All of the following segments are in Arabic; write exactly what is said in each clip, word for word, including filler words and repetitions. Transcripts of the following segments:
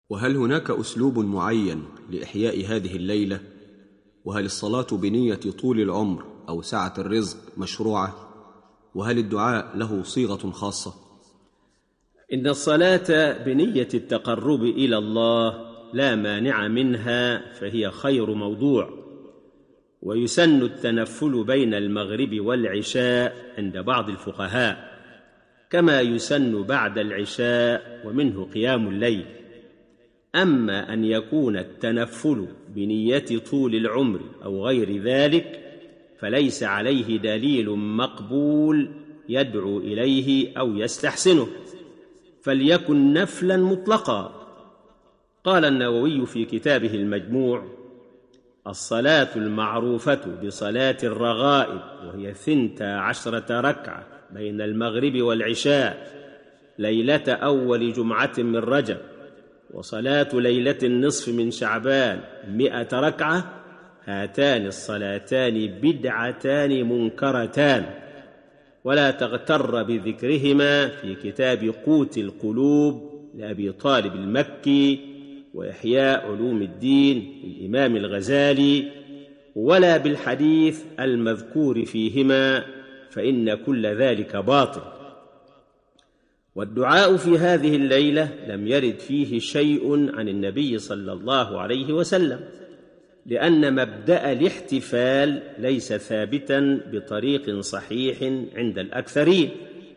وهل هناك أسلوب معين لإحياء هذه الليلة؟ وهل الصلاة بنية طول العمر أو سعة الرزق مشروعة؟ وهل الدعاء له صيغة خاصة؟ إن الصلاة بنية التقرب إلى الله لا مانع منها، فهي خير موضوع. ويسن التنفل بين المغرب والعشاء عند بعض الفقهاء، كما يسن بعد العشاء، ومنه قيام الليل. أما أن يكون التنفل بنية طول العمر أو غير ذلك فليس عليه دليل مقبول يدعو إليه أو يستحسنه، فليكن نفلا مطلقا. قال النووي في كتابه المجموع: الصلاة المعروفة بصلاة الرغائب، وهي ثنتا عشرة ركعة بين المغرب والعشاء ليلة أول جمعة من رجب، وصلاة ليلة النصف من شعبان مئة ركعة، هاتان الصلاتان بدعتان منكرتان، ولا تغتر بذكرهما في كتاب قوت القلوب لأبي طالب المكي، وإحياء علوم الدين للإمام الغزالي، ولا بالحديث المذكور فيهما، فإن كل ذلك باطل. والدعاء في هذه الليلة لم يرد فيه شيء عن النبي صلى الله عليه وسلم، لأن مبدأ الاحتفال ليس ثابتا بطريق صحيح عند الأكثرين.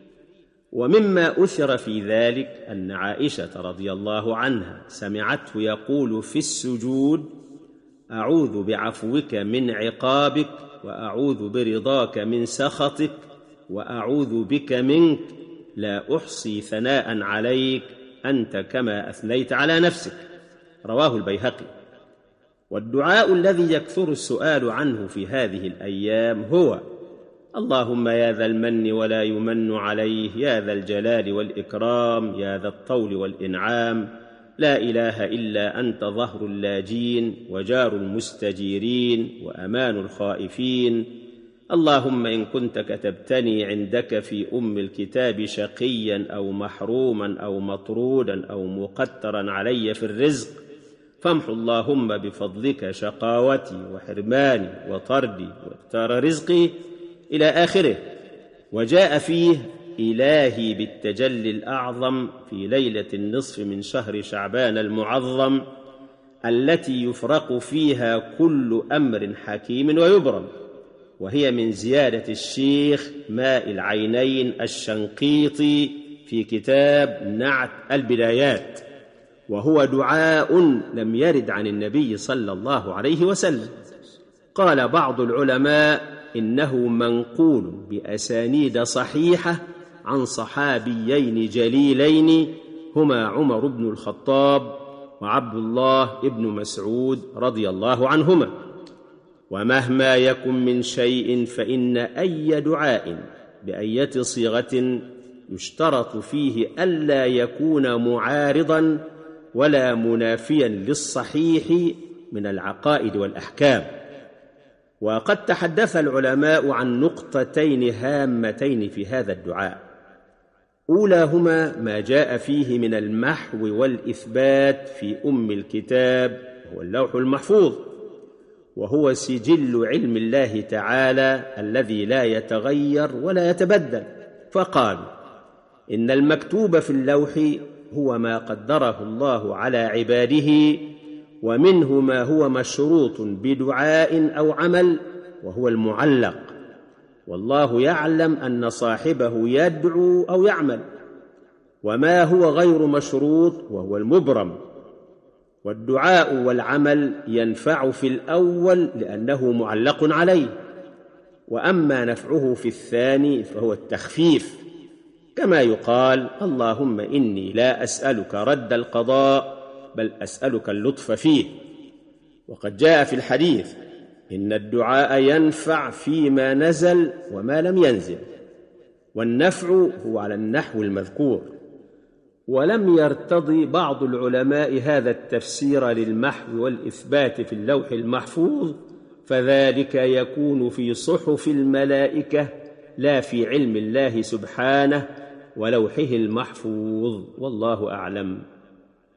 ومما أثر في ذلك أن عائشة رضي الله عنها سمعته يقول في السجود: أعوذ بعفوك من عقابك، وأعوذ برضاك من سخطك، وأعوذ بك منك، لا أحصي ثناء عليك، أنت كما أثنيت على نفسك. رواه البيهقي. والدعاء الذي يكثر السؤال عنه في هذه الأيام هو: اللهم يا ذا المن ولا يمن عليه، يا ذا الجلال والإكرام، يا ذا الطول والإنعام، لا إله إلا أنت ظهر اللاجين، وجار المستجيرين، وأمان الخائفين. اللهم إن كنت كتبتني عندك في أم الكتاب شقيا أو محروما أو مطرودا أو مقترا علي في الرزق، فامح اللهم بفضلك شقاوتي وحرماني وطردي واختار رزقي، إلى آخره. وجاء فيه: إلهي بالتجلي الأعظم في ليلة النصف من شهر شعبان المعظم، التي يفرق فيها كل أمر حكيم ويبرم، وهي من زيادة الشيخ ماء العينين الشنقيطي في كتاب نعت البدايات. وهو دعاء لم يرد عن النبي صلى الله عليه وسلم. قال بعض العلماء إنه منقول بأسانيد صحيحة عن صحابيين جليلين هما عمر بن الخطاب وعبد الله بن مسعود رضي الله عنهما. ومهما يكن من شيء فإن أي دعاء بأية صيغة يشترط فيه ألا يكون معارضا ولا منافيا للصحيح من العقائد والأحكام. وقد تحدث العلماء عن نقطتين هامتين في هذا الدعاء: أولاهما ما جاء فيه من المحو والإثبات في أم الكتاب، هو اللوح المحفوظ، وهو سجل علم الله تعالى الذي لا يتغير ولا يتبدل. فقالوا إن المكتوب في اللوح هو ما قدره الله على عباده، ومنه ما هو مشروط بدعاء أو عمل، وهو المعلق، والله يعلم أن صاحبه يدعو أو يعمل، وما هو غير مشروط وهو المبرم. والدعاء والعمل ينفع في الأول لأنه معلق عليه، وأما نفعه في الثاني فهو التخفيف، كما يقال: اللهم إني لا أسألك رد القضاء بل أسألك اللطف فيه. وقد جاء في الحديث: إن الدعاء ينفع فيما نزل وما لم ينزل، والنفع هو على النحو المذكور. ولم يرتضي بعض العلماء هذا التفسير للمحو والإثبات في اللوح المحفوظ، فذلك يكون في صحف الملائكة لا في علم الله سبحانه ولوحه المحفوظ، والله أعلم.